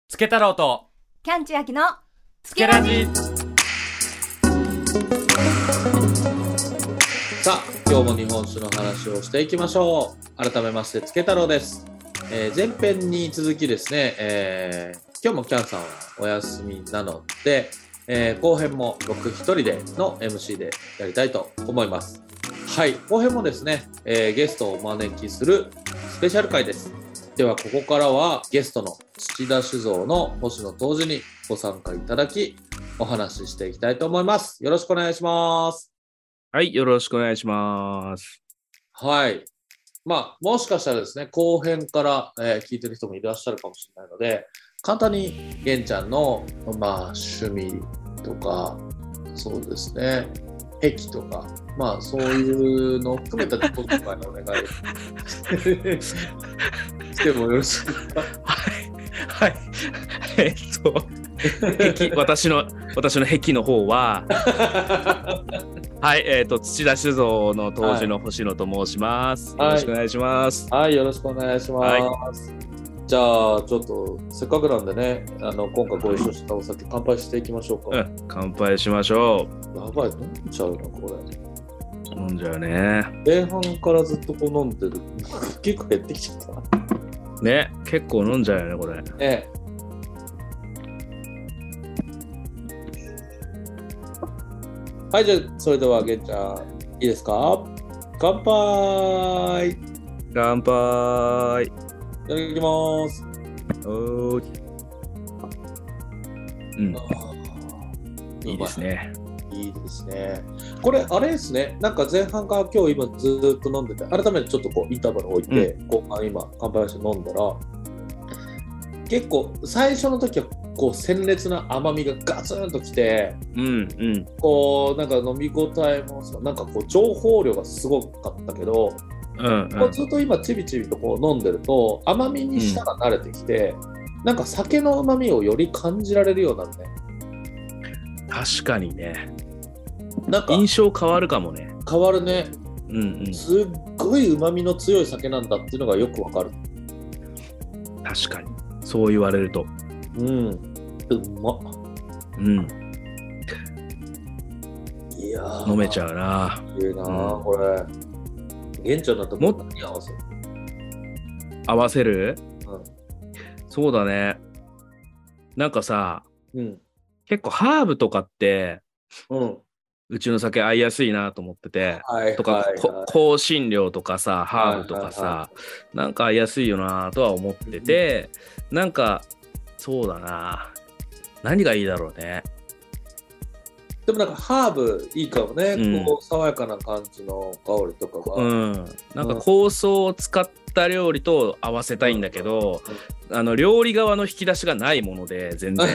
つけ太郎とキャンチアキのつけラジ。 さあ今日も日本酒の話をしていきましょう。改めましてつけ太郎です。前編に続きですね、今日もキャンさんはお休みなので、後編も僕一人での MC でやりたいと思います。はい、後編もですね、ゲストをお招きするスペシャル回です。ではここからはゲストの土田酒造の星野杜氏にご参加いただきお話ししていきたいと思います。よろしくお願いします。 はい、よろしくお願いします。 はい。もしかしたらですね、後編から、聞いてる人もいらっしゃるかもしれないので、簡単に玄ちゃんの、趣味とか、そうですね、癖とか、そういうのを含めた自己紹介のお願いしてもよろしいですか？ はい。私の癖の方は、はい、土田酒造の杜氏の星野と申します。よろしくお願いします。 はい、よろしくお願いします。じゃあちょっとせっかくなんでね、今回ご一緒したお酒乾杯していきましょうか。 乾杯しましょう。 やばい、飲んじゃうなこれ。 飲んじゃうね。 前半からずっとこう飲んでる。結構減ってきちゃった。 ね、結構飲んじゃうよねこれ。 はい、じゃあそれでは玄ちゃんいいですか？乾杯。 乾杯。 いただきます。 いいですね。 いいですね。これあれですね。なんか前半から今日今ずっと飲んでて、改めてちょっとこうインターバル置いて、後半今乾杯して飲んだら、結構最初の時はこう鮮烈な甘みがガツンときて、こうなんか飲み応えもなんかこう情報量がすごかったけど、こうずっと今ちびちびとこう飲んでると甘みに舌が慣れてきて、なんか酒の旨みをより感じられるようになるね。 確かにね。 なんか印象変わるかもね。 変わるね。すっごい旨みの強い酒なんだっていうのがよくわかる。 確かにそう言われると。 うまっ。いやー飲めちゃうな。 いいなー、これ。玄ちゃんだともっと何合わせる？ 合わせる？そうだね。なんかさ、結構ハーブとかって、うちの酒合いやすいなと思ってて、とか香辛料とかさ、ハーブとかさ、なんか合いやすいよなとは思ってて、なんかそうだな。何がいいだろうね。 でもなんかハーブいいかもね、こう爽やかな感じの香りとかが、 なんか香草を使った料理と合わせたいんだけど、料理側の引き出しがないもので全然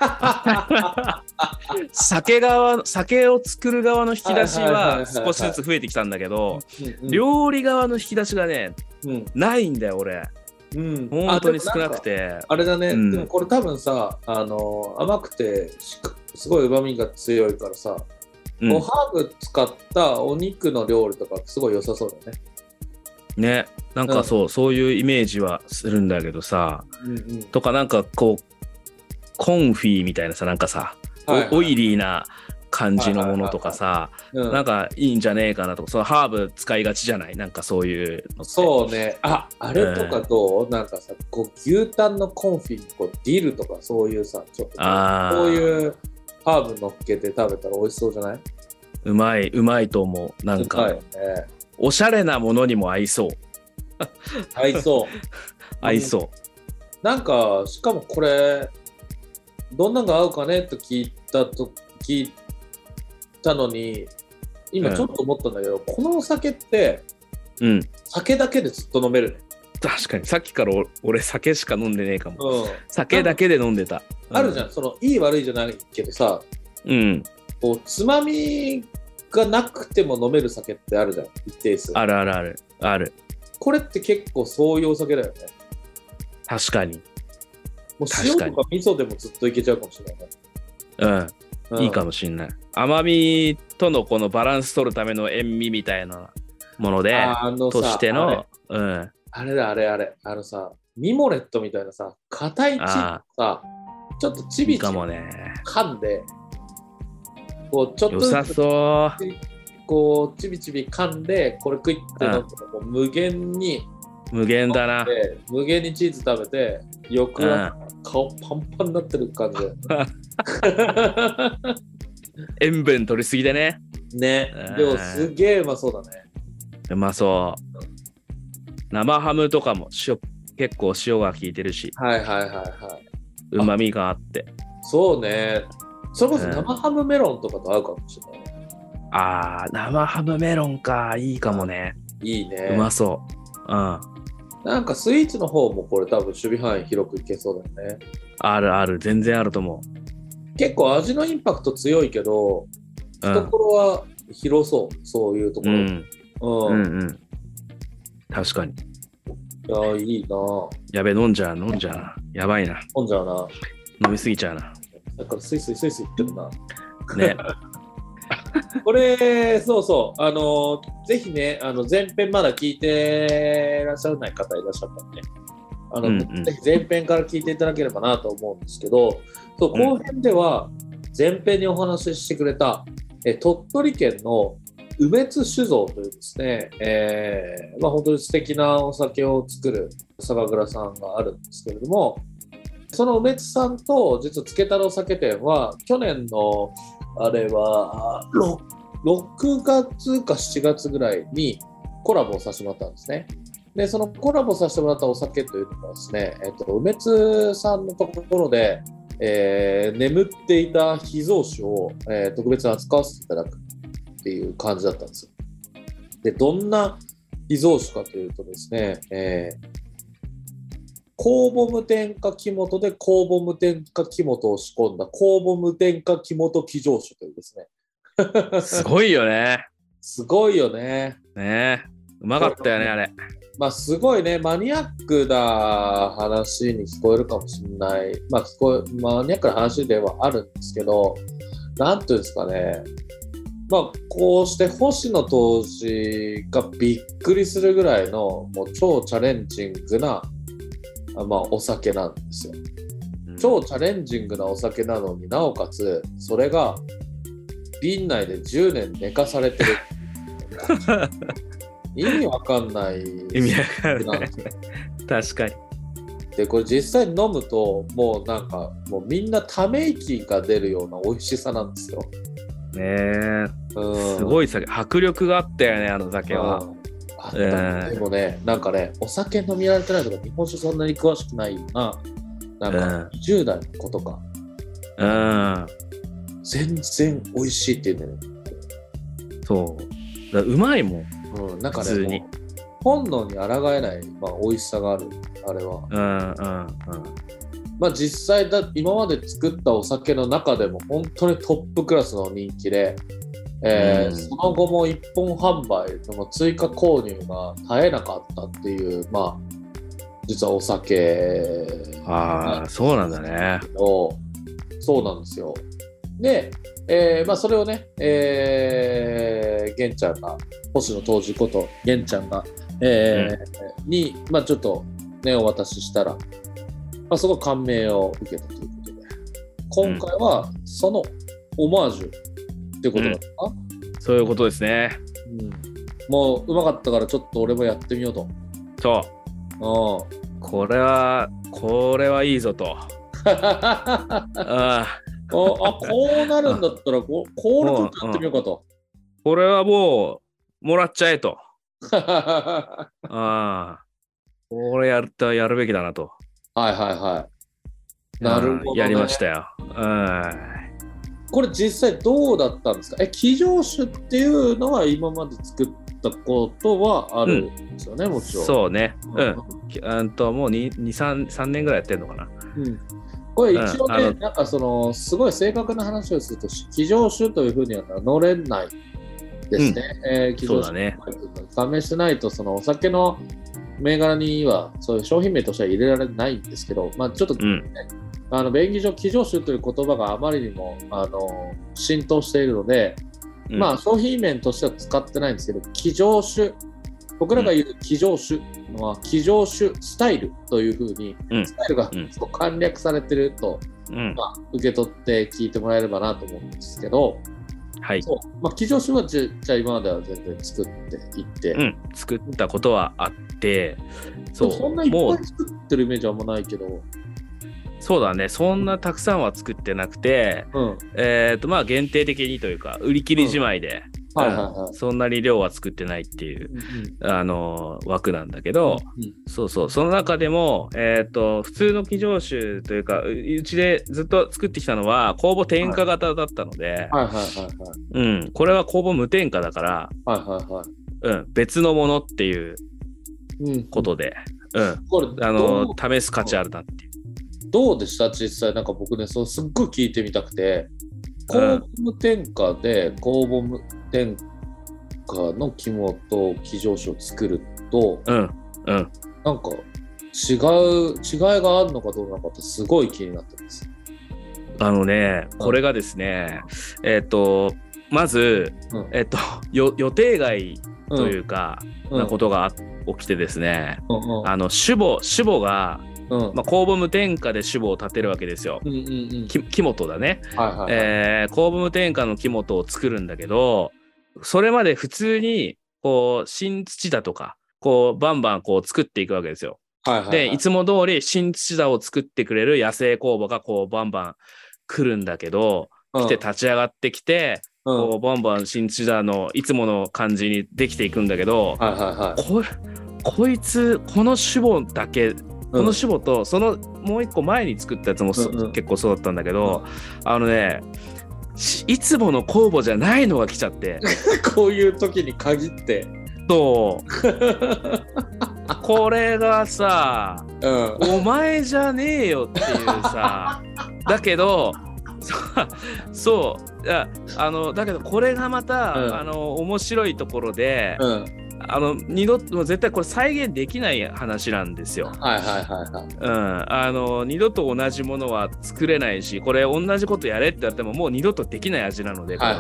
酒を作る側の引き出しは少しずつ増えてきたんだけど、料理側の引き出しがね、ないんだよ俺。本当に少なくて。 あれだね、でもこれ多分さ、甘くてすごい旨味が強いからさ、こうハーブ使ったお肉の料理とかすごい良さそうだね。 ね、なんかそういうイメージはするんだけどさ、とかなんかこうコンフィみたいなさ、なんかさ、オイリーな感じのものとかさ、なんかいいんじゃねえかなとか、そのハーブ使いがちじゃない？なんかそういうのって。そうね。 あれとかどう？なんかさ、こう牛タンのコンフィにこうディルとかそういうさ、ちょっとこういうハーブ乗っけて食べたら美味しそうじゃない？ うまいと思う。なんか、おしゃれなものにも合いそう。 合いそう。 合いそう。 なんかしかもこれどんなのが合うかねと聞いたのに、今ちょっと思ったんだけど、このお酒って、酒だけでずっと飲めるね。 確かにさっきから俺酒しか飲んでねえかも。酒だけで飲んでた。 あるじゃん、そのいい悪いじゃないけどさ、こうつまみがなくても飲める酒ってあるじゃん、一定数。 ある。これって結構そういうお酒だよね。 確かに。 もう塩とか味噌でもずっといけちゃうかもしれないね。 いいかもしんない。甘みとのこのバランス取るための塩味みたいなものでとしての、 あれだ、あれさ、 ミモレットみたいなさ、硬いチーズさ、ちょっとちびちびかもね。 噛んで、こうちょっと良さそう。 こうちびちび噛んで、これ食いって飲んでもう無限にだな。 無限にチーズ食べて、翌朝顔パンパンになってる感じで。 塩分取りすぎでね。 ね、でもすげえうまそうだね。 うまそう。生ハムとかも結構塩が効いてるし。 はいはいはいはい。 うまみがあって。 そうね。それこそ生ハムメロンとかと合うかもしれない。 生ハムメロンか。いいかもね。 いいね。 うまそう。 なんかスイーツの方もこれ多分守備範囲広くいけそうだよね。 ある。全然あると思う。 結構味のインパクト強いけど、懐は広そう。そういうところ。 確かに。 いや、いいな。 やべ、飲んじゃう。やばいな。 飲んじゃうな。 飲みすぎちゃうな。 だからスイスイ言ってるな。 ね。 これ、そうそう。ぜひね、前編まだ聞いてらっしゃらない方いらっしゃったんで、ぜひ前編から聞いていただければなと思うんですけど、後編では前編にお話ししてくれた、鳥取県の梅津酒造というですね、本当に素敵なお酒を作る酒蔵さんがあるんですけれども、その梅津さんと実はつけ太郎酒店は去年のあれは6月か7月ぐらいにコラボをさせてもらったんですね。でそのコラボさせてもらったお酒というのはですね、梅津さんのところで、眠っていた秘蔵酒を、特別に扱わせていただくっていう感じだったんですよ。でどんな秘蔵酒かというとですね、酵母無添加木本で酵母無添加木本を仕込んだ酵母無添加木本木醸酒というですねすごいよね。 すごいよね。 ねえ、うまかったよねあれ。 すごいね、マニアックな話に聞こえるかもしれない。マニアックな話ではあるんですけど、なんていうんですかね。こうして星野杜氏がびっくりするぐらいのもう超チャレンジングなお酒なんですよ。超チャレンジングなお酒なのになおかつそれが瓶内で10年寝かされてる意味わかんない。 意味わかんない。確かに。 でこれ実際に飲むともうみんなため息が出るような美味しさなんですよ。 ねえ、すごい酒、迫力があったよねあの酒は。 でもね、お酒飲みられてないとか日本酒そんなに詳しくないような20代の子とか、全然美味しいって言うんだよね。 そううまいもん、普通に本能に抗えない、美味しさがあるあれは。実際今まで作ったお酒の中でも本当にトップクラスの人気で、その後も一本販売の追加購入が絶えなかったっていう実はお酒そうなんだね。 そうなんですよ。で、それをね、玄ちゃんが星野杜氏こと玄ちゃんが、にちょっとねお渡ししたら、すごい感銘を受けたということで、今回はそのオマージュってことだった、 そういうことですね。 もううまかったからちょっと俺もやってみようと。 そう。これはいいぞと。 こうなるんだったらこれちょっとやってみようかと。 これはもうもらっちゃえと。これやるべきだなと。なるほど、ね。やりましたよ。 これ実際どうだったんですか？木醸酒っていうのは今まで作ったことはあるんですよね、もちろん。 そうね。もう3年ぐらいやってんのかな。 これ一応ね、すごい正確な話をすると、木醸酒というふうには名乗れないですね。木醸酒加盟してないと、そのお酒の銘柄にはそういう商品名としては入れられないんですけど、ちょっと、便宜上木醸酒という言葉があまりにも浸透しているので、商品名としては使ってないんですけど、木醸酒僕らが言う騎乗種のは騎乗種スタイルというふうに、スタイルが簡略されてると、受け取って聞いてもらえればなと思うんですけど、はい、騎乗種はじゃあ今までは全然作っていって、 作ったことはあって、 そんないっぱい作ってるイメージはあんまないけど。 そうだね、そんなたくさんは作ってなくて、限定的にというか売り切りじまいで、そんなに量は作ってないっていう、枠なんだけど、その中でも、普通の騎乗種というかうちでずっと作ってきたのは公募添加型だったので、これは公募無添加だから、別のものっていうことで、試す価値あるなっていう。 どうでした実際？なんか僕ね、すっごい聞いてみたくて、公募無添加で公募無添加の肝と騎乗種を作ると、なんか違いがあるのかどうなのかってすごい気になってます。 これがですね、まず、予定外というか、なことが起きてですね、種母が公募無添加で種母を立てるわけですよ。木本だね。公募無添加の木本を作るんだけど、それまで普通にこう新土だとかこうバンバンこう作っていくわけですよ。でいつも通り新土田を作ってくれる野生公募がこうバンバン来るんだけど、来て立ち上がってきて、こうバンバン新土田のいつもの感じにできていくんだけど、こいつこの種母だけ。この種母とそのもう一個前に作ったやつも結構そうだったんだけど、いつもの公募じゃないのが来ちゃってこういう時に限ってこれがさ、お前じゃねえよっていうさだけどだけどこれがまた、面白いところで、二度と絶対これ再現できない話なんですよ。二度と同じものは作れないし、これ同じことやれって言ってももう二度とできない味なので、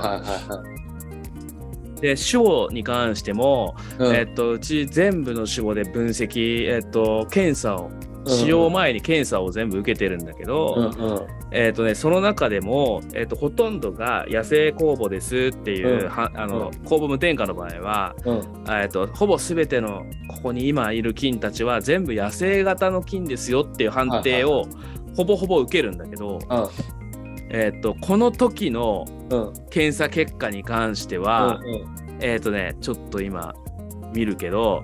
で種母に関しても、うち全部の種母で分析、検査を使用前に検査を全部受けてるんだけど、その中でも、ほとんどが野生公募ですっていう、公募無添加の場合は、ほぼ全てのここに今いる菌たちは全部野生型の菌ですよっていう判定をほぼほぼ受けるんだけど、この時の検査結果に関しては、ちょっと今見るけど、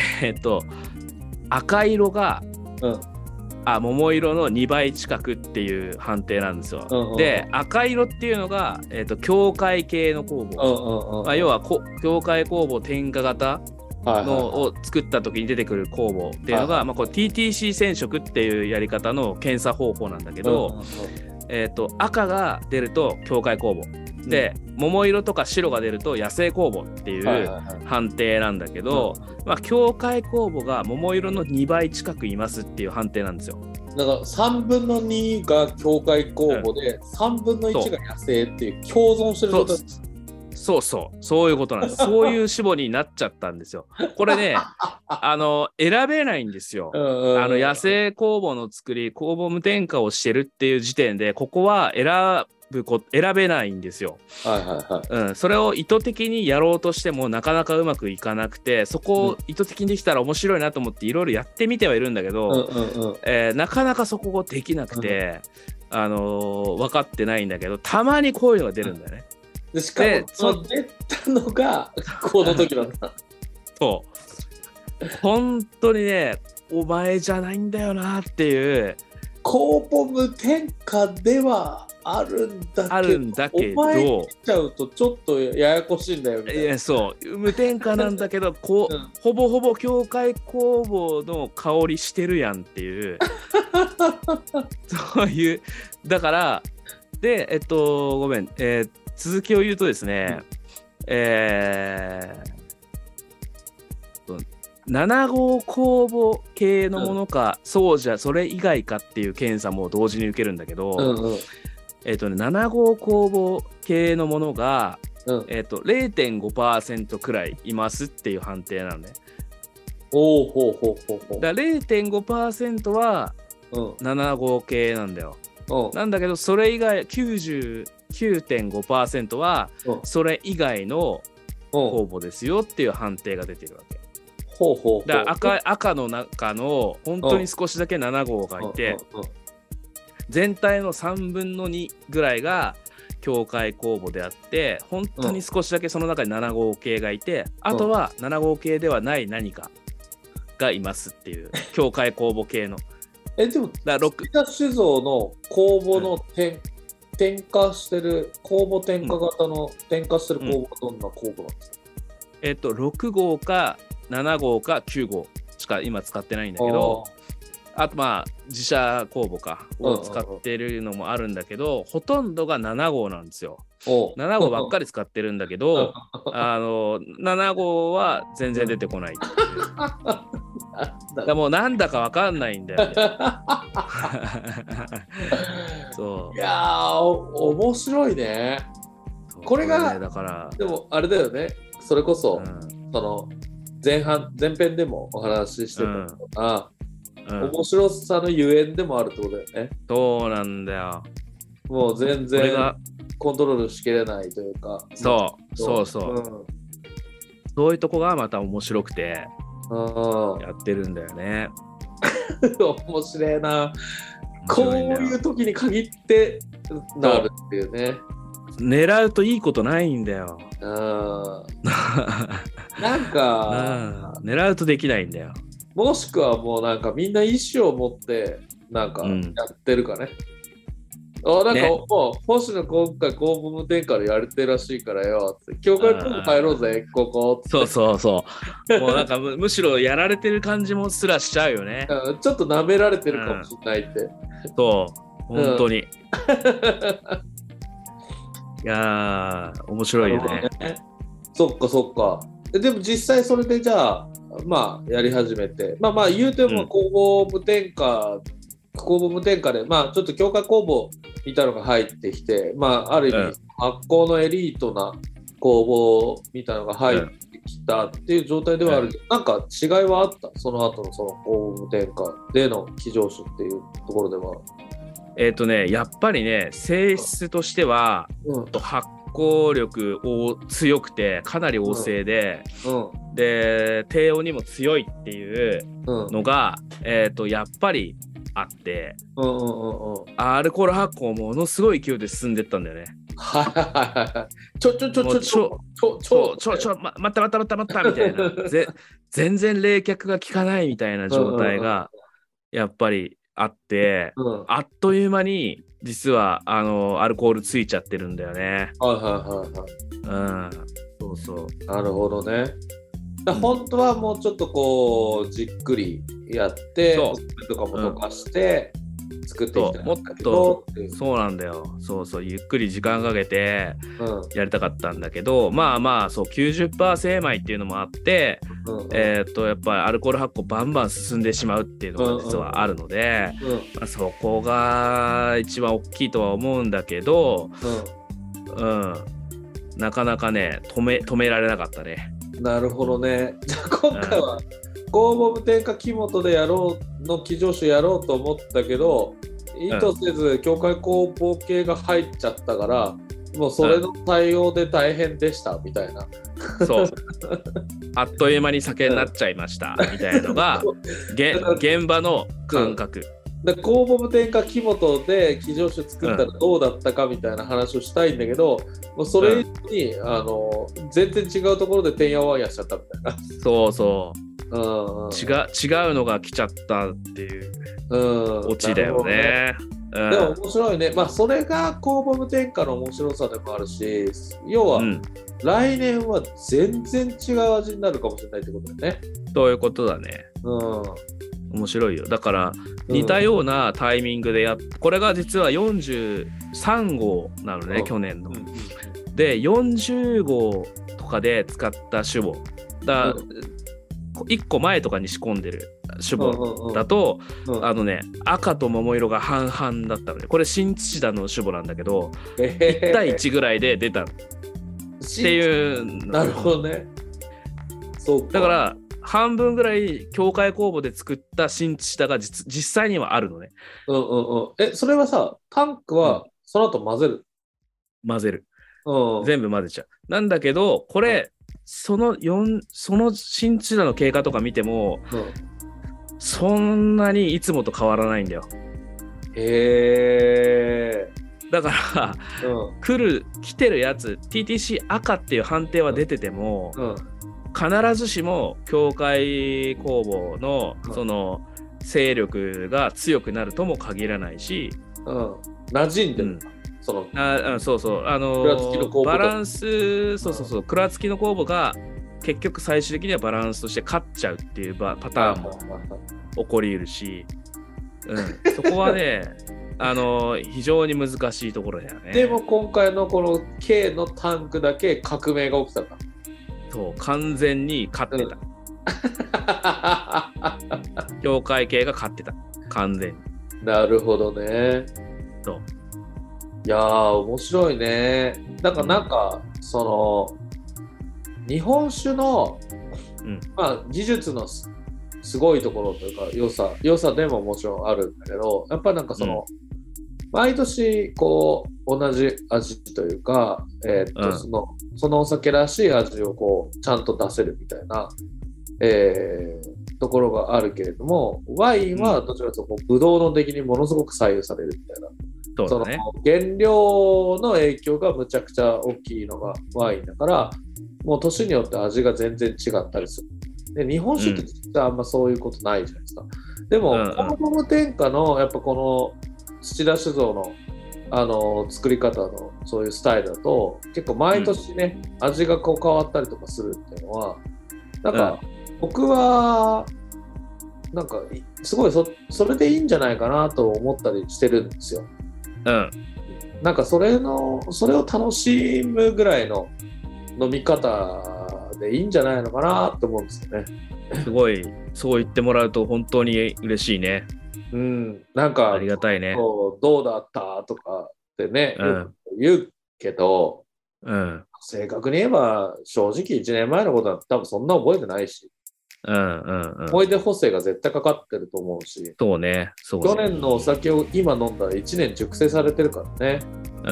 赤色が桃色の2倍近くっていう判定なんですよ。で赤色っていうのが、境界系の公募、要は境界公募添加型のを作った時に出てくる公募っていうのが、これ TTC 染色っていうやり方の検査方法なんだけど、赤が出ると境界公募で、桃色とか白が出ると野生公募っていう判定なんだけど、境界公募が桃色の2倍近くいますっていう判定なんですよ。 だから3分の2が境界公募で、3分の1が野生っていう共存してる状態です。 そういうことなんです。そういう種母になっちゃったんですよ。これね選べないんですよ。野生公募の作り、公募無添加をしてるっていう時点でここは選べないんですよ。それを意図的にやろうとしてもなかなかうまくいかなくて、そこを意図的にできたら面白いなと思っていろいろやってみてはいるんだけど、なかなかそこができなくて、分かってないんだけど、たまにこういうのが出るんだよね。 でしかも出たのがこの時なんだ。 本当にね、お前じゃないんだよなっていう。 公募無添加ではあるんだけど、お前来ちゃうとちょっとややこしいんだよみたいな。 無添加なんだけどほぼほぼ境界公募の香りしてるやんっていうそういうだからでごめん、続きを言うとですね、7号公募系のものか、そうじゃそれ以外かっていう検査も同時に受けるんだけど、7号公募系のものが、0.5% くらいいますっていう判定なのね。 おお、ほうほうほうほう。 だから 0.5% は7号系なんだよ。なんだけどそれ以外 99.5% はそれ以外の酵母ですよっていう判定が出てるわけ。 ほうほうほう。 だから赤の中の本当に少しだけ7号がいて、全体の3分の2ぐらいが境界酵母であって、本当に少しだけその中に7号系がいて、あとは7号系ではない何かがいますっていう境界酵母系の。 でも月田酒造の酵母の添加してる酵母添加型の添加してる酵母はどんな酵母なんですか？ 6号か7号か9号しか今使ってないんだけど、あとまあ自社酵母かを使ってるのもあるんだけど、ほとんどが7号なんですよ。7号ばっかり使ってるんだけど7号は全然出てこないっていうだもうなんだかわかんないんだよねそう。 いやー面白いね。これがだからでもあれだよね、それこそ、その前編でもお話ししてたのが、面白さのゆえんでもあるってことだよね。 そうなんだよ。 もう全然コントロールしきれないというか。 そう、そういうとこがまた面白くてやってるんだよね。 面白いな。こういう時に限ってなるっていうね。 狙うといいことないんだよ。 なんか狙うとできないんだよ。 もしくはもうなんかみんな意思を持ってなんかやってるかね。なんかもう星野今回公務無添加でやれてるらしいからよって教会今度入ろうぜここって。そうもうなんかむしろやられてる感じもすらしちゃうよね。ちょっと舐められてるかもしれないって。そう本当に、いやー面白いよね。そっか。でも実際それでじゃあまあやり始めて、まあ言うても酵母無添加でまあちょっと境界酵母みたいなのが入ってきて、まあある意味発酵のエリートな酵母みたいなのが入ってきたっていう状態ではあるけど、なんか違いはあった？その後のその酵母無添加での基上酒っていうところでは。 やっぱりね性質としては、発酵力を強くてかなり旺盛で、で低温にも強いっていうのが、やっぱりあって、アルコール発酵ものすごい勢いで進んでったんだよね。待ったみたいな全然冷却が効かないみたいな状態がやっぱりあって、あっという間に実はアルコールついちゃってるんだよね。そうなるほどね。本当はもうちょっとこうじっくりやってお酒とかも溶かして作っていきたいんだけど、 そうなんだよ。そうゆっくり時間かけてやりたかったんだけど、まあそう 90% 精米っていうのもあって、やっぱりアルコール発酵バンバン進んでしまうっていうのが実はあるので、そこが一番大きいとは思うんだけど、なかなかね止められなかったね。 なるほどね。じゃあ今回は酵母無添加木本でやろうの基上酒やろうと思ったけど、意図せず境界酵母系が入っちゃったから、もうそれの対応で大変でしたみたいな。 そうあっという間に酒になっちゃいましたみたいなのが現場の感覚。 酵母無添加木本で基上酒作ったらどうだったかみたいな話をしたいんだけど、もうそれに、全然違うところでてんやわんやしちゃったみたいな。違うのが来ちゃったっていうオチだよね。 でも面白いね。まあそれが酵母無添加の面白さでもあるし、要は、来年は全然違う味になるかもしれないってことだよね。 そういうことだね。面白いよ。だから似たようなタイミングでこれが実は43号なのね、去年の。で40号とかで使った酒母だ、1個前とかに仕込んでる酒母だと、赤と桃色が半々だったので、これ新土田の酒母なんだけど、1対1ぐらいで出たっていう。 なるほどね。そうか。 だから半分ぐらい境界工房で作った新下が実際にはあるのね。 それはさ、タンクはその後混ぜる？ 混ぜる。全部混ぜちゃう。なんだけど、これ、その新地の経過とか見ても、そんなにいつもと変わらないんだよ。だから、来てるやつ TTC 赤っていう判定は出てても、必ずしも境界工房のその勢力が強くなるとも限らないし、 馴染んでる、 そうそうバランス蔵付きの工房が結局最終的にはバランスとして勝っちゃうっていうパターンも起こり得るし、そこはね非常に難しいところだよね。 でも今回のこの K のタンクだけ革命が起きたんだ。 そう完全に勝ってた、境界系が勝ってた完全に。 なるほどね。 そういやー面白いね。なんかその日本酒の、技術のすごいところというか良さでももちろんあるんだけど、やっぱりなんかその、毎年こう同じ味というか、そのお酒らしい味をこうちゃんと出せるみたいな、ところがあるけれども、ワインはどちらかというとブドウの出来にものすごく左右されるみたいな。その原料の影響がむちゃくちゃ大きいのがワインだから、もう年によって味が全然違ったりする。で日本酒って実はあんまそういうことないじゃないですか。でもコムコム天下のやっぱこの土田酒造の作り方のそういうスタイルだと結構毎年ね、味がこう変わったりとかするっていうのはなんか、僕はなんかすごいそれでいいんじゃないかなと思ったりしてるんですよ。なんかそれを楽しむぐらいの飲み方でいいんじゃないのかなと思うんですよね。 すごいそう言ってもらうと本当に嬉しいね。 なんかありがたいね。 どうだったとかってね、よく言うけど、正確に言えば正直1年前のことは多分そんな覚えてないし、思い出補正が絶対かかってると思うし、 そうね。 去年のお酒を今飲んだら1年熟成されてるからね。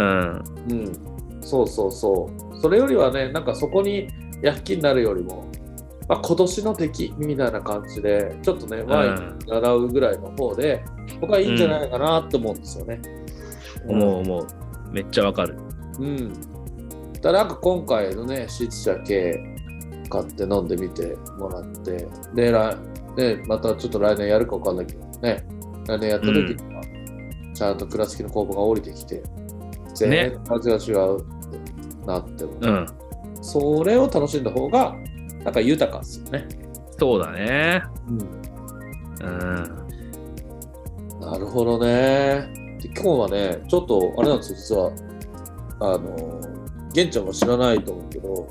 そう。それよりはね、なんかそこに躍起になるよりも、今年の出来みたいな感じで、ちょっとね、ワインに習うぐらいの方で、僕はいいんじゃないかなと思うんですよね。 思う。めっちゃわかる。 だなんか今回のね、シーツ茶系買って飲んでみてもらって、で、またちょっと来年やるか分かんないけどね、来年やった時には、ちゃんと蔵付きの工房が降りてきて、全然味が違うなって思う。それを楽しんだ方が、なんか豊かですよね。 そうだね。 なるほどね。で今日はね、ちょっとあれなんですよ、実は。玄ちゃんは知らないと思うけど、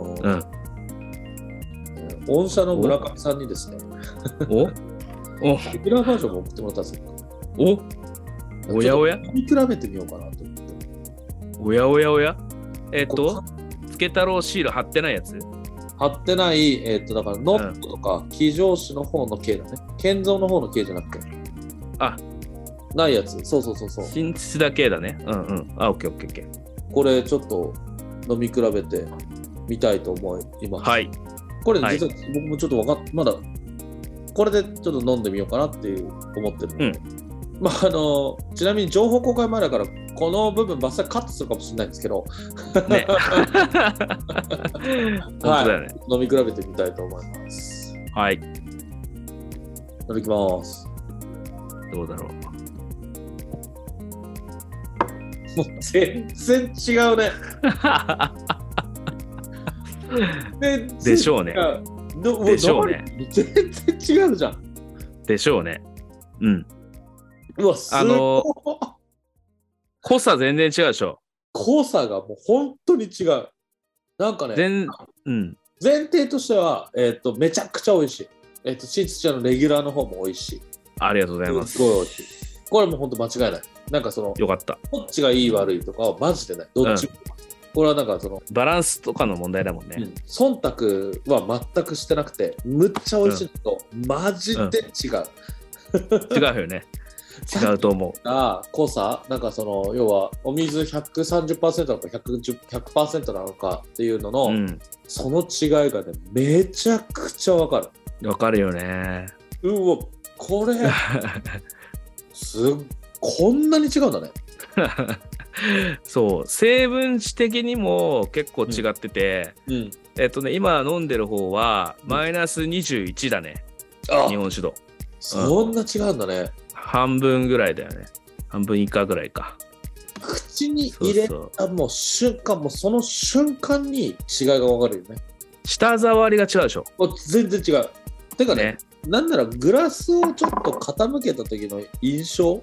御社の村上さんにですね、レギュラーバージョンも送ってもらったんですよ。 おやおや見比べてみようかなと思って。 おやつけ太郎シール貼ってないやつ？ 貼ってない、だからノットとか、騎乗紙の方の系だね。建造の方の系じゃなくて。ないやつ。そう。 新土田系だね。オッケー。 これちょっと飲み比べてみたいと思います。はい。これ実は僕もちょっとまだこれでちょっと飲んでみようかなっていう思ってるので、ちなみに情報公開前だからこの部分バッサリカットするかもしれないんですけど、ね飲み比べてみたいと思います。 はい。 いただきます。 どうだろう。 もう全然違うね。 でしょうね。でしょうね。 全然違うじゃん。 でしょうね。 うわ、すごい。 濃さ全然違うでしょ。 濃さがもう本当に違う。なんかね、前提としては、めちゃくちゃ美味しい。シーツ茶のレギュラーの方も美味しい。 ありがとうございます。 すごい美味しい。これも本当間違いない。なんかその、 よかった。 どっちがいい悪いとかはマジでない。どっちも。 これはなんかそのバランスとかの問題だもんね。 忖度は全くしてなくて、むっちゃ美味しいのと、マジで違う。 違うよね。違うと思う。 濃さ、なんかその要はお水 130% なのか 100% なのかっていうのの、その違いがね、めちゃくちゃわかる。 わかるよね。 うわ、これこんなに違うんだね。 そう、成分値的にも結構違ってて、今飲んでる方はマイナス21だね、日本酒度。 そんな違うんだね。 半分ぐらいだよね。半分以下ぐらいか。 口に入れたもう瞬間、もうその瞬間に違いが分かるよね。 舌触りが違うでしょ。 全然違う。てかね、なんならグラスをちょっと傾けた時の印象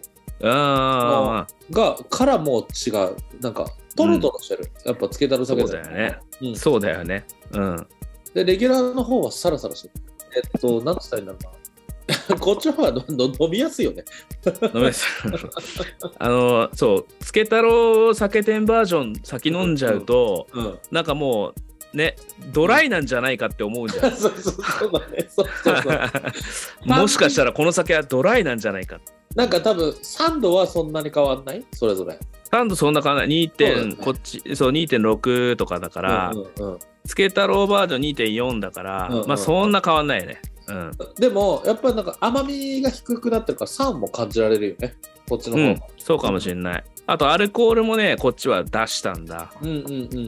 からも違う。なんかトロトロしてる。やっぱつけたる酒だよね。そうだよね。 でレギュラーの方はサラサラしてる。なんつったらいいんだろうな。こっちの方が飲みやすいよね。 飲みやすい。そう、つけ太郎酒店バージョン先飲んじゃうと、なんかもうね、ドライなんじゃないかって思うんじゃん。 そうだね。そうもしかしたらこの酒はドライなんじゃないか。 なんか多分酸度はそんなに変わんない？それぞれ。 酸度そんな変わんない。こっちそう 2.6 とかだから、つけ太郎バージョン 2.4 だから、まあそんな変わんないよね。 でもやっぱりなんか甘みが低くなってるから酸も感じられるよね、こっちの方が。 そうかもしれない。あとアルコールもね、こっちは出したんだ。表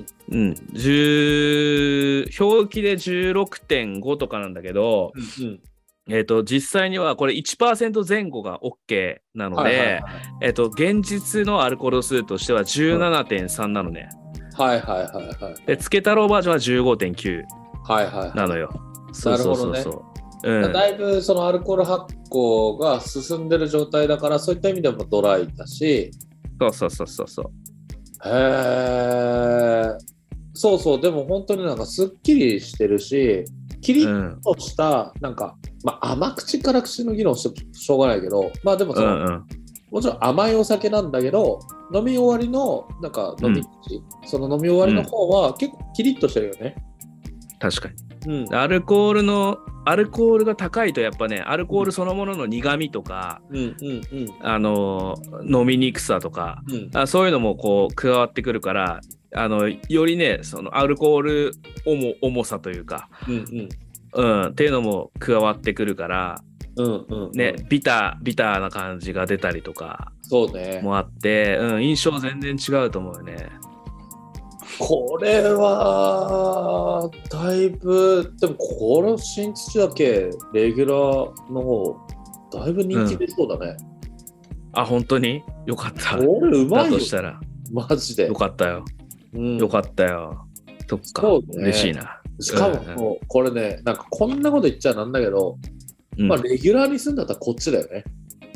記で 16.5 とかなんだけど、実際にはこれ 1% 前後が OK なので、現実のアルコール数としては 17.3 なのね。で、つけ太郎バージョンは 15.9 なのよ。 なるほどね。だいぶそのアルコール発酵が進んでる状態だから、そういった意味でもドライだし。 そうへえ。そうでも本当になんかすっきりしてるし、キリッとしたなんか、甘口辛口の議論してしょうがないけど、でもその、もちろん甘いお酒なんだけど、飲み終わりのなんか飲み口、その飲み終わりの方は結構キリッとしてるよね。 確かに。アルコールが高いとやっぱね、アルコールそのものの苦味とか、飲みにくさとか、そういうのもこう加わってくるから、よりね、そのアルコール重さというか、っていうのも加わってくるから、ね、ビターな感じが出たりとかもあって、印象全然違うと思うよね。 これはだいぶ、でもこの新土だけレギュラーの方だいぶ人気出そうだね。 本当によかった。 これうまいよ。 だとしたらマジでよかったよ。よかったよ。そっか、嬉しいな。 しかも、これね、なんかこんなこと言っちゃなんだけど、レギュラーにするんだったらこっちだよね。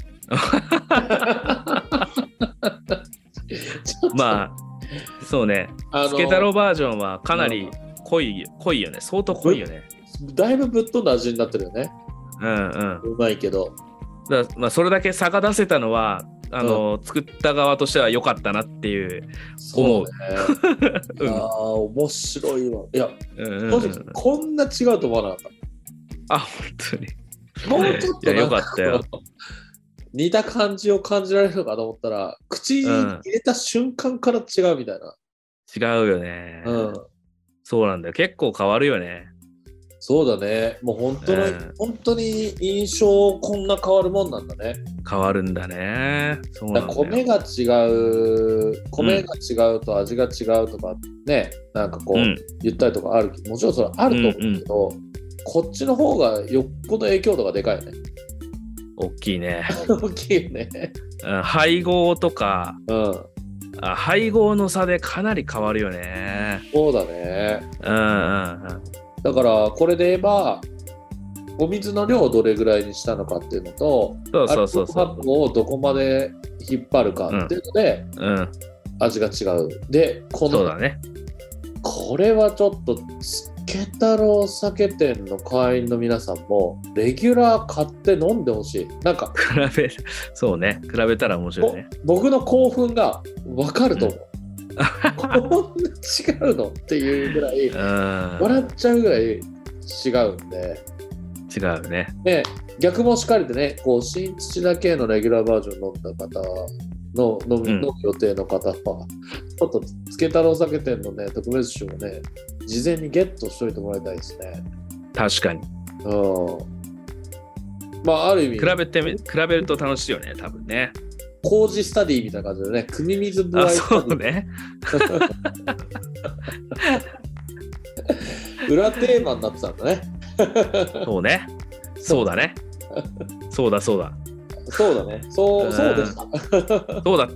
そうね。つけ太郎バージョンはかなり濃いよね。相当濃いよね。 だいぶぶっ飛んだ味になってるよね。うまいけど。 それだけ差が出せたのは、作った側としては良かったなっていう思う。面白いわ。いや、こんな違うと思わなかった。 本当に。 もうちょっと良かったよ。 似た感じを感じられるのかと思ったら、口に入れた瞬間から違うみたいな。 違うよね。そうなんだよ。結構変わるよね。 そうだね。もう本当に印象こんな変わるもんなんだね。 変わるんだね。そうなんだよ。 米が違うと味が違うとかね、なんかこう言ったりとかあるけど、もちろんそれあると思うけど、こっちの方がよっぽど影響度がでかいよね。 大きいね。 大きいよね。 配合とか、配合の差でかなり変わるよね。 そうだね。だからこれで言えば、お水の量をどれぐらいにしたのかっていうのと、アルコール発酵をどこまで引っ張るかっていうので、味が違う。で、 そうだね。 これはちょっとつけ太郎酒店の会員の皆さんもレギュラー買って飲んでほしい。なんかそうね、比べたら面白いね。 僕の興奮が分かると思う。 こんな違うのっていうぐらい笑っちゃうぐらい違うんで。 違うね。 で逆もしかりでね、こう新土田系のレギュラーバージョン飲んだ方の飲む予定の方は、ちょっとつけ太郎酒店のね特別酒をね事前にゲットしといてもらいたいですね。 確かに。 まあある意味比べると楽しいよね、多分ね。 工事スタディみたいな感じでね、組水部合スタディ。 そうね。 裏テーマになってたんだね。 そうね。そうだね。そうだ。 そうだね。そうでした。 そうだった。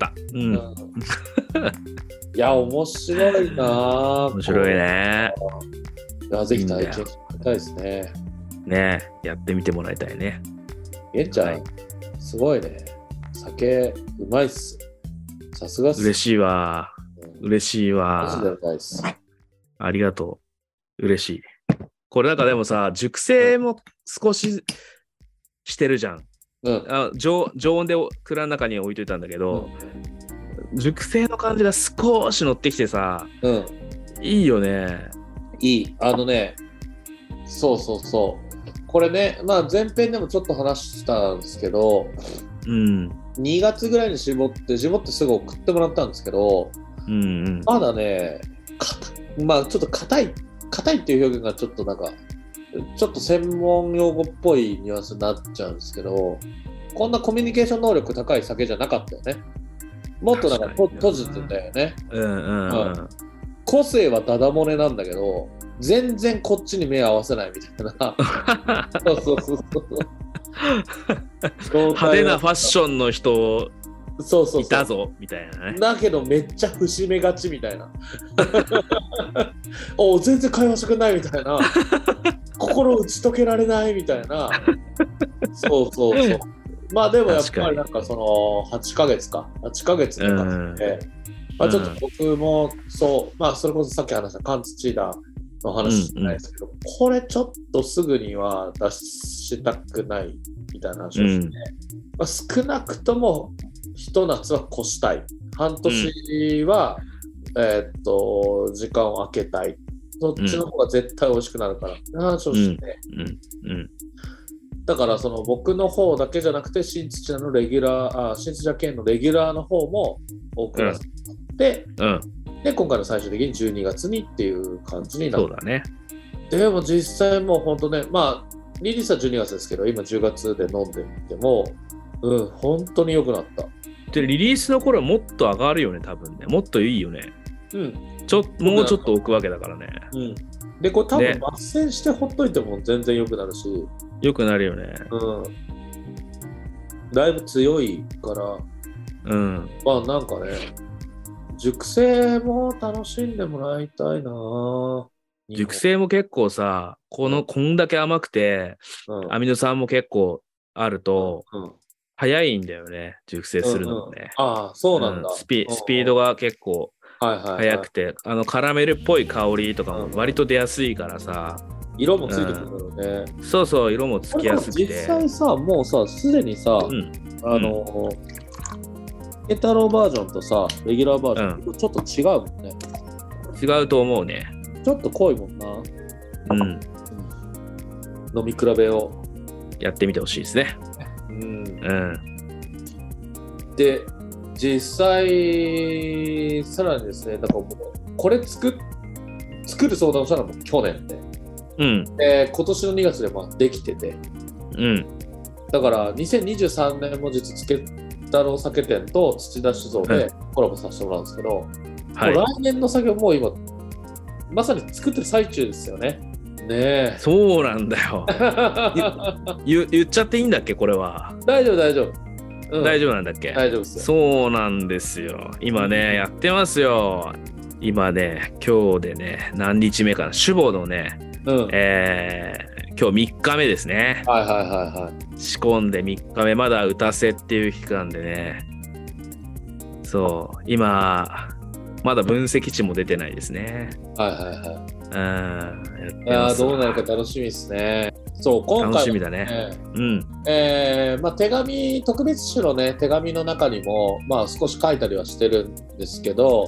いや、面白いな。 面白いね。 いや、ぜひ体験してみたいですね。 ねえ、やってみてもらいたいね。 げんちゃん、すごいね。酒うまいっす。さすがっす。 嬉しいわ。嬉しいわ。 マジでうまいっす。 ありがとう。嬉しい。これなんかでもさ、熟成も少ししてるじゃん。常温で蔵の中に置いといたんだけど、熟成の感じが少し乗ってきてさ、いいよね。 いい。そうこれね、まあ前編でもちょっと話したんですけど、2月ぐらいに絞ってすぐ送ってもらったんですけど、まだね、まあちょっと硬いっていう表現がちょっとなんかちょっと専門用語っぽいニュアンスになっちゃうんですけど、こんなコミュニケーション能力高い酒じゃなかったよね。もっとなんか閉じてたよね。個性はダダ漏れなんだけど、全然こっちに目合わせないみたいな。そう派手なファッションの人いたぞみたいなね。 だけどめっちゃ節目がちみたいな。全然会話してくんないみたいな。心打ち解けられないみたいな。そうまあでもやっぱりなんかその8ヶ月の中で、まあちょっと僕もまあそれこそさっき話したカンツチーダーの話じゃないですけど、これちょっとすぐには出したくないみたいな話をして、まあ、少なくとも一夏は越したい、半年は、時間を空けたい、そっちの方が絶対美味しくなるからって話をして、だからその僕の方だけじゃなくて新土田県のレギュラーの方も多くなって、で今回の最終的に12月にっていう感じになった。 そうだね。 でも実際もう本当ね、まあリリースは12月ですけど、今10月で飲んでみても、本当に良くなった。 でリリースの頃はもっと上がるよね、多分ね。もっといいよね。もうちょっと置くわけだからね。 でこれ多分抜栓してほっといても全然良くなるし。 良くなるよね。 だいぶ強いから、まあなんかね、熟成も楽しんでもらいたいな。 熟成も結構さ、こんだけ甘くて、アミノ酸も結構あると、早いんだよね、熟成するのもね。 そうなんだ。 スピードが結構早くて、カラメルっぽい香りとかも割と出やすいからさ。 色もついてくるよね。 そう、色もつきやすくて。 実際さ、もうさ、すでにさ、ケ太郎バージョンとさ、レギュラーバージョン、ちょっと違うもんね。 違うと思うね。 ちょっと濃いもんな。飲み比べをやってみてほしいですね。 で、実際、さらにですね、だからもうこれ作る相談をしたのも去年で。今年の2月でできてて、だから2023年も実つけ太郎酒店と土田酒造でコラボさせてもらうんですけど、来年の酒をもう今まさに作ってる最中ですよね。 そうなんだよ。言っちゃっていいんだっけ、これは。 大丈夫。 大丈夫なんだっけ。 大丈夫ですよ。 そうなんですよ。今ね、やってますよ。今ね、今日でね、何日目かな、酒母のね、今日3日目ですね。仕込んで3日目、まだ打たせっていう期間でね。今まだ分析値も出てないですね。 いやどうなるか楽しみですね。今回楽しみだね。 まあ特別酒のね手紙の中にも少し書いたりはしてるんですけど、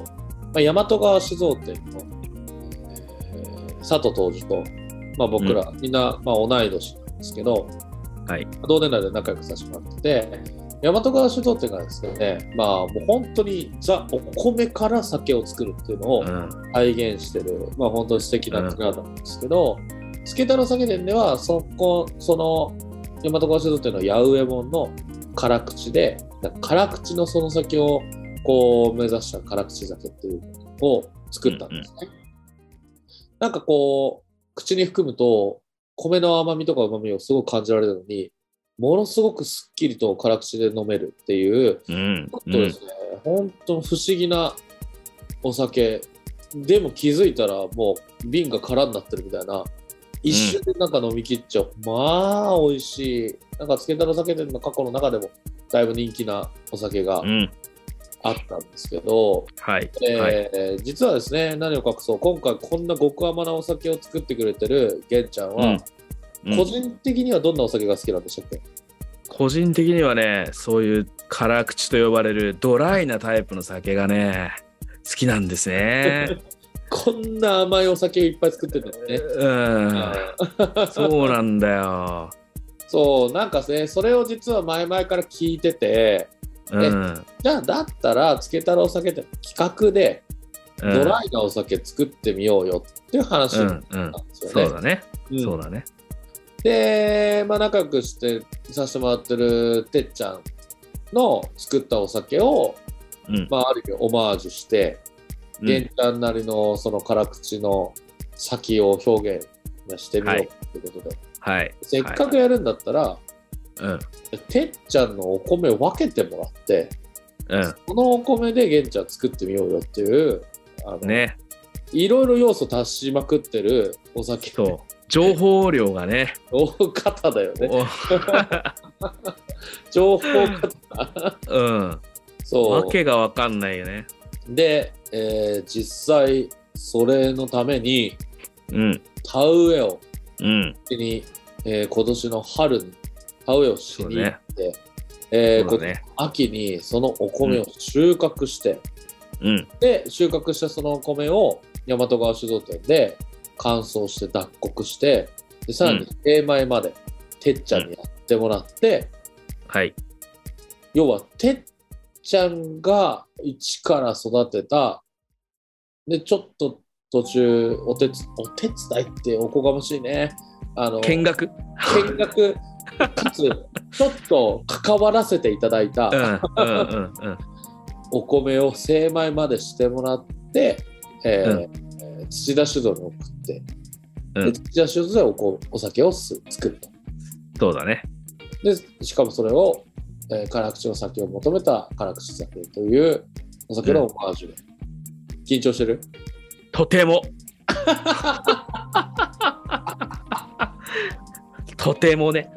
大和川酒造店の、佐藤当時と、僕ら、みんな、同い年なんですけど、 はい、 同年代で仲良くさせてもらってて、大和川酒造店がですね、もう本当にお米から酒を作るっていうのを再現してる、本当に素敵な蔵なんですけど、助太郎酒店ではその大和川酒造店の八右衛門の辛口で、辛口のその酒をこう目指した辛口酒っていうのを作ったんですね。なんかこう口に含むと米の甘みとか旨みをすごく感じられるのに、ものすごくすっきりと辛口で飲めるっていう、ちょっとですね、本当不思議なお酒でも気づいたらもう瓶が空になってるみたいな、一瞬でなんか飲み切っちゃう、美味しい。なんか助太郎酒店の過去の中でもだいぶ人気なお酒があったんですけど、実はですね、何を隠そう、今回こんな極甘なお酒を作ってくれてる玄ちゃんは、個人的にはどんなお酒が好きなんでしたっけ？ 個人的にはね、そういう辛口と呼ばれるドライなタイプの酒がね、好きなんですね。 こんな甘いお酒いっぱい作ってるんだよね。 そうなんだよ。 そう、なんかね、それを実は前々から聞いてて、じゃあだったら助太郎酒店企画でドライなお酒作ってみようよっていう話なんですよね。 そうだね。そうだね。 で、仲良くしてさせてもらってるてっちゃんの作ったお酒を、ある意味オマージュして、玄ちゃんなりのその辛口の先を表現してみようということで、せっかくやるんだったら、てっちゃんのお米を分けてもらって、そのお米で玄ちゃん作ってみようよっていう、いろいろ要素足しまくってるお酒。 情報量がね。 大方だよね。情報方。 そう。わけが分かんないよね。 で、実際それのために、田植えをに、今年の春に田植えをしに行って、今年秋にそのお米を収穫して、で収穫したそのお米を大和川酒造店で乾燥して脱穀して、でさらに精米までてっちゃんにやってもらって、要はてっちゃんが一から育てた、でちょっと途中お手伝いっておこがましいね、 見学かつちょっと関わらせていただいたお米を精米までしてもらって、土田酒造に送って、で土田酒造でお酒を作ると。 そうだね。 でしかもそれを、辛口の酒を求めた辛口酒というお酒のオマージュで、緊張してる？ とてもとてもね、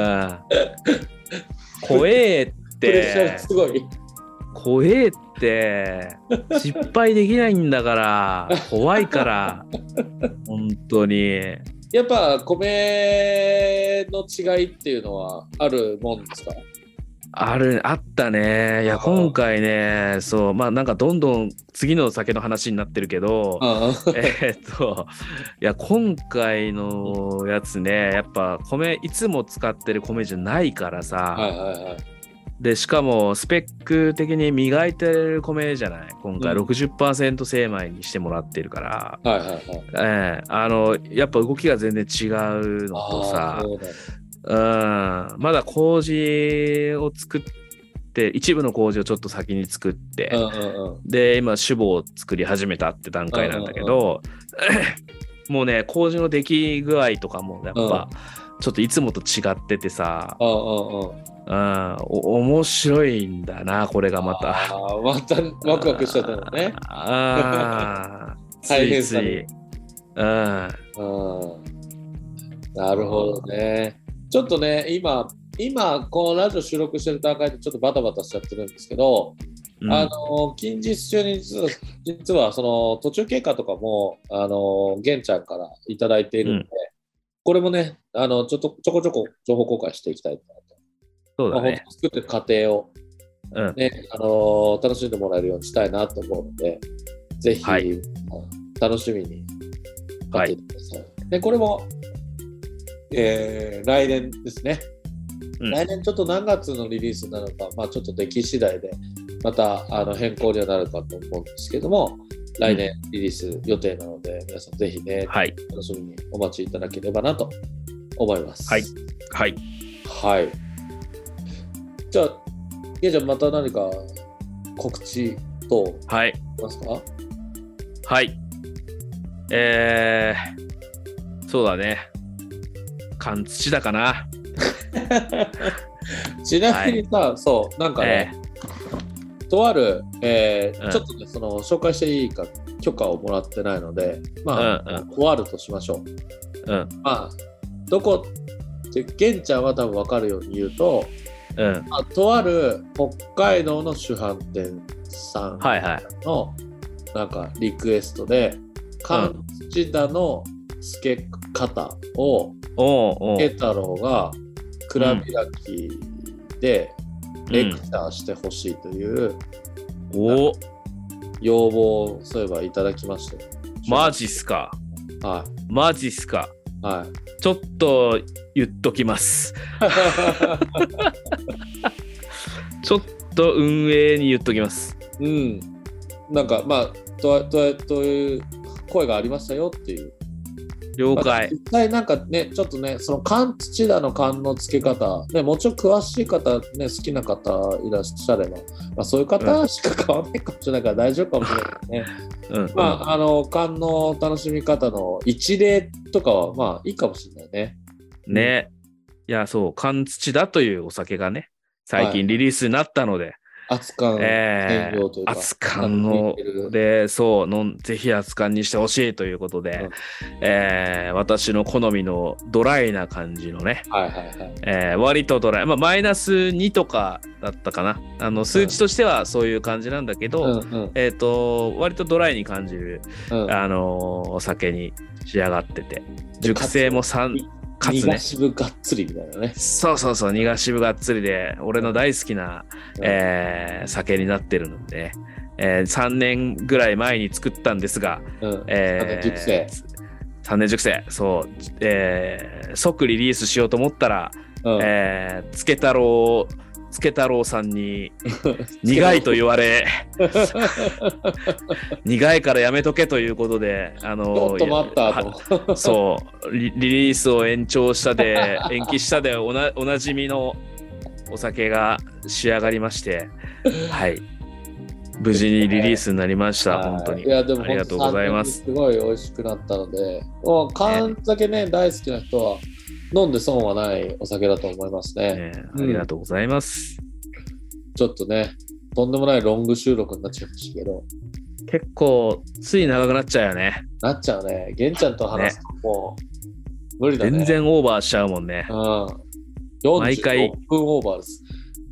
怖えってプレッシャーすごい。 怖えって失敗できないんだから怖いから本当に。 やっぱ米の違いっていうのはあるもんですか？ あったね。いや今回ね、そうなんかどんどん次の酒の話になってるけどいや今回のやつね、やっぱ米いつも使ってる米じゃないからさ、でしかもスペック的に磨いてる米じゃない。今回 60% 精米にしてもらってるから、やっぱ動きが全然違うのとさ、まだ麹を作って一部の麹をちょっと先に作って、で今酒母を作り始めたって段階なんだけど、もうね麹の出来具合とかもやっぱちょっといつもと違っててさ、面白いんだなこれがまた。 またワクワクしちゃったのね。 ついつい。 なるほどね。ちょっとね、今このラジオ収録してる段階でちょっとバタバタしちゃってるんですけど、近日中に実はその途中経過とかも玄ちゃんからいただいているので、これもねちょこちょこ情報公開していきたいなと。 そうだね。 作ってる過程を、楽しんでもらえるようにしたいなと思うので、 ぜひ、 はい、 楽しみに買ってください。で、これも、来年ですね。来年ちょっと何月のリリースなのか、ちょっと出来次第でまた変更にはなるかと思うんですけども、来年リリース予定なので、皆さんぜひね、楽しみにお待ちいただければなと思います。 はい。 じゃあ、じゃあまた何か告知等ありますか？ はい。そうだね。缶土だかな。 ちなみにさ、そうなんかね、とある、ちょっとねその紹介していいか許可をもらってないので、とあるとしましょう。どこって玄ちゃんは多分分かるように言うと、とある北海道の主販店さんのなんかリクエストで、缶土田の漬け方を慶太郎が蔵開きでレクチャーしてほしいという要望をそういえばいただきました。 マジっすか。マジっすか。ちょっと言っときます。ちょっと運営に言っときます。 なんかという声がありましたよっていう。 了解。 実際なんかね、ちょっとね、その缶土田の缶の付け方、ね、もちろん詳しい方、ね、好きな方いらっしゃれば、そういう方しか買わないかもしれないから大丈夫かもしれないね。缶の楽しみ方の一例とかはいいかもしれないね。 ね。いや、そう、缶土田というお酒がね、最近リリースになったので、 熱燗専用というか、 熱燗ので、ぜひ熱燗にしてほしいということで、私の好みのドライな感じのね、割とドライ、マイナス2とかだったかな、数値としてはそういう感じなんだけど、割とドライに感じる、お酒に仕上がってて、熟成もかつね、 苦渋がっつりみたいなね。 そう、苦渋がっつりで、俺の大好きな、酒になってるので、3年ぐらい前に作ったんですが、3年熟成、そう、即リリースしようと思ったら、つけ太郎さんに苦いと言われ苦いからやめとけということで、 ちょっと待ったとそうリリースを延期したでおなじみのお酒が仕上がりまして、無事にリリースになりました。本当に。 いやでもありがとうございます。 すごい美味しくなったので、缶酒ね、大好きな人は飲んで損はないお酒だと思いますね。 ありがとうございます。 ちょっとね、とんでもないロング収録になっちゃいましたけど。 結構、つい長くなっちゃうよね。 なっちゃうね。玄ちゃんと話すともう、無理だね。 全然オーバーしちゃうもんね。 毎回。46分オーバーです。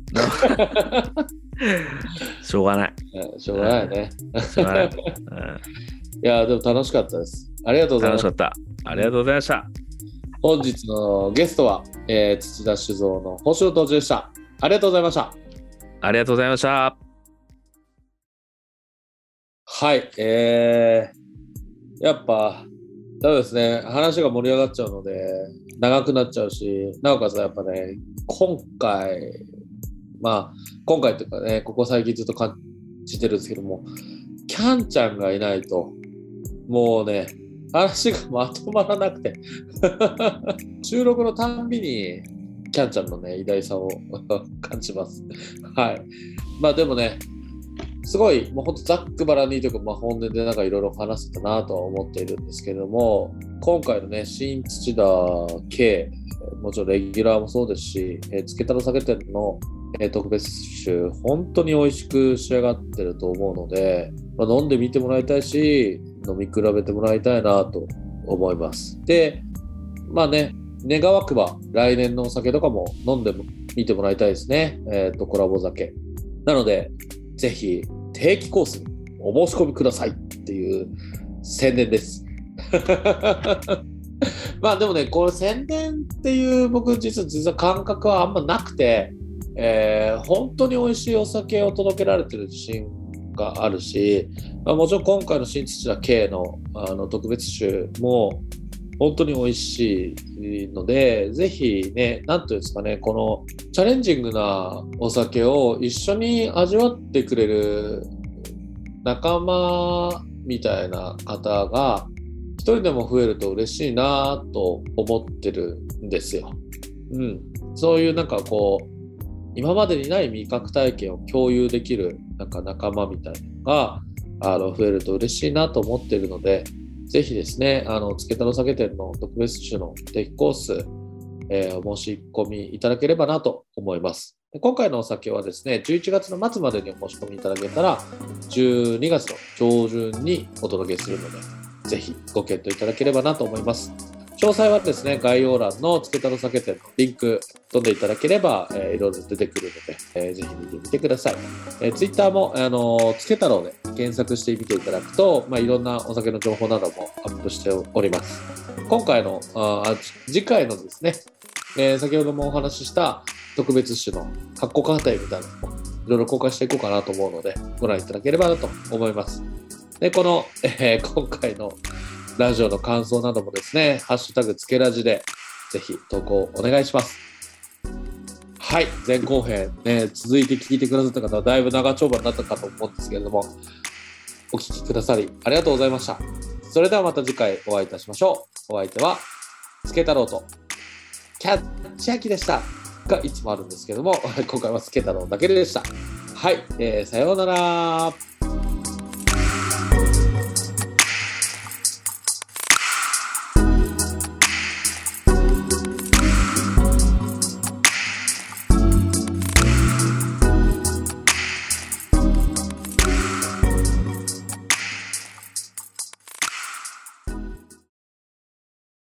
しょうがない。 しょうがないね。 しょうがない。いや、でも楽しかったです。ありがとうございました。 楽しかった。ありがとうございました。 本日のゲストは、土田酒造の星野杜氏でした。ありがとうございました。 ありがとうございました。 はい、やっぱダメですね。話が盛り上がっちゃうので長くなっちゃうし、なおかつやっぱね、今回っていうかね、ここ最近ずっと感じてるんですけども、キャンちゃんがいないともうね、話がまとまらなくて収録のたんびにキャンちゃんのね、偉大さを感じます。はい。でもね、すごいもうほんとざっくばらんにというか、本音でなんかいろいろ話せたなとは思っているんですけれども、今回のね、新土田K、もちろんレギュラーもそうですし、つけたの酒店の特別酒、本当に美味しく仕上がってると思うので、飲んでみてもらいたいし、飲み比べてもらいたいなと思います。で、願わくば来年のお酒とかも飲んでみてもらいたいですね。コラボ酒。なので、ぜひ定期コースにお申し込みくださいっていう宣伝です。でもね、これ宣伝っていう僕実は感覚はあんまなくて、本当に美味しいお酒を届けられてる自信があるし、もちろん今回の新土田 K の特別酒も本当に美味しいので、ぜひね、なんていうんですかね、このチャレンジングなお酒を一緒に味わってくれる仲間みたいな方が一人でも増えると嬉しいなと思ってるんですよ。そういうなんかこう今までにない味覚体験を共有できるなんか仲間みたいなのが増えると嬉しいなと思っているので、ぜひですね、つけ太郎酒店の特別酒の定期コース、お申し込みいただければなと思います。今回のお酒はですね、11月の末までにお申し込みいただけたら、12月の上旬にお届けするので、ぜひご検討いただければなと思います。詳細はですね、概要欄のつけ太郎酒店のリンク飛んでいただければ、いろいろ出てくるので、ぜひ見てみてください。Twitter もつけ太郎で検索してみていただくと、いろんなお酒の情報などもアップしております。今回の次回のですね、先ほどもお話しした特別酒の発酵過程みたいなのもいろいろ公開していこうかなと思うので、ご覧いただければなと思います。で、この、今回のラジオの感想などもですね、ハッシュタグつけラジでぜひ投稿お願いします。はい、前後編、続いて聞いてくださった方はだいぶ長丁場になったかと思うんですけれども、お聞きくださりありがとうございました。それではまた次回お会いいたしましょう。お相手はつけ太郎とキャッチアキでしたがいつもあるんですけども、今回はつけ太郎だけでした。はい、さようなら。